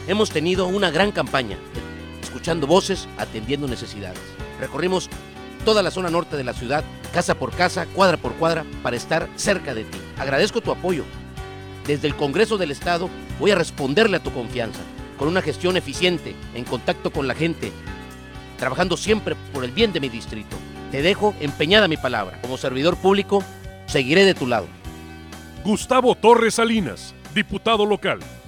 Hemos tenido una gran campaña, escuchando voces, atendiendo necesidades. Recorrimos toda la zona norte de la ciudad, casa por casa, cuadra por cuadra, para estar cerca de ti. Agradezco tu apoyo. Desde el Congreso del Estado voy a responderle a tu confianza, con una gestión eficiente, en contacto con la gente, trabajando siempre por el bien de mi distrito. Te dejo empeñada mi palabra. Como servidor público, seguiré de tu lado. Gustavo Torres Salinas, diputado local.